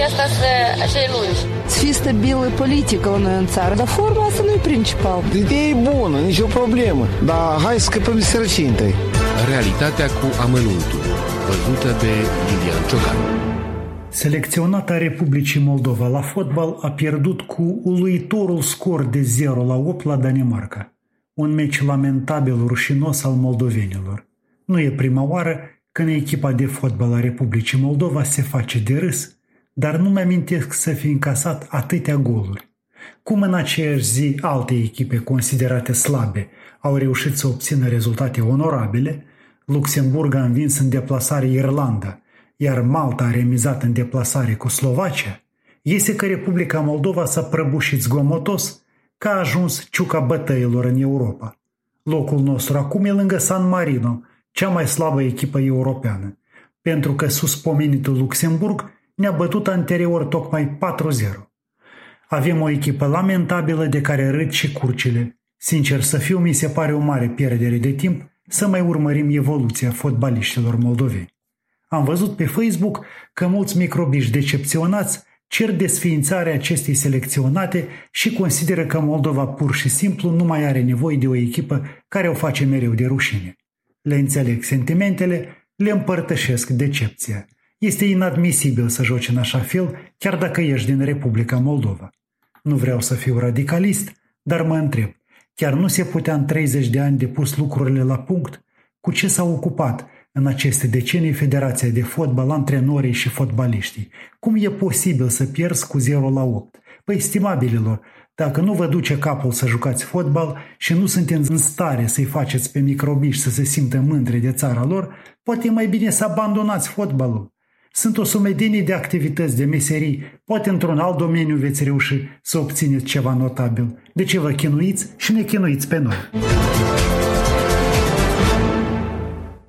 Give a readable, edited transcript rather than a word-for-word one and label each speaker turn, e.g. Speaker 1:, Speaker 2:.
Speaker 1: nevoie asta să lungi.
Speaker 2: Să fie stabilă politică la noi în țară, dar forma asta nu e principal.
Speaker 3: Ideea e bună, nicio problemă, dar hai să scăpăm de sărăcie întâi.
Speaker 4: Realitatea cu amănuntul, văzută de Lilian Ciocan.
Speaker 5: Selecționata Republicii Moldova la fotbal a pierdut cu uluitorul scor de 0-8 la Danemarca. Un meci lamentabil, rușinos al moldovenilor. Nu e prima oară când echipa de fotbal a Republicii Moldova se face de râs, dar nu mi-amintesc să fi încasat atâtea goluri. Cum în aceeași zi alte echipe considerate slabe au reușit să obțină rezultate onorabile, Luxemburg a învins în deplasare Irlanda, iar Malta a remizat în deplasare cu Slovacia, iese că Republica Moldova s-a prăbușit zgomotos că a ajuns ciuca bătăilor în Europa. Locul nostru acum e lângă San Marino, cea mai slabă echipă europeană, pentru că suspomenitul Luxemburg ne-a bătut anterior tocmai 4-0. Avem o echipă lamentabilă de care râd și curcile. Sincer să fiu, mi se pare o mare pierdere de timp să mai urmărim evoluția fotbaliștilor moldoveni. Am văzut pe Facebook că mulți microbiști decepționați cer desființarea acestei selecționate și consideră că Moldova pur și simplu nu mai are nevoie de o echipă care o face mereu de rușine. Le înțeleg sentimentele, le împărtășesc decepția. Este inadmisibil să joci în așa fel, chiar dacă ești din Republica Moldova. Nu vreau să fiu radicalist, dar mă întreb, chiar nu se putea în 30 de ani de pus lucrurile la punct? Cu ce s-a ocupat în aceste decenii Federația de Fotbal, antrenorii și fotbaliștii? Cum e posibil să pierzi cu 0-8? Păi, stimabililor, dacă nu vă duce capul să jucați fotbal și nu sunteți în stare să-i faceți pe microbiști să se simtă mândri de țara lor, poate e mai bine să abandonați fotbalul. Sunt o sumedenie de activități, de meserii, poate într-un alt domeniu veți reuși să obțineți ceva notabil. De ce vă chinuiți și ne chinuiți pe noi?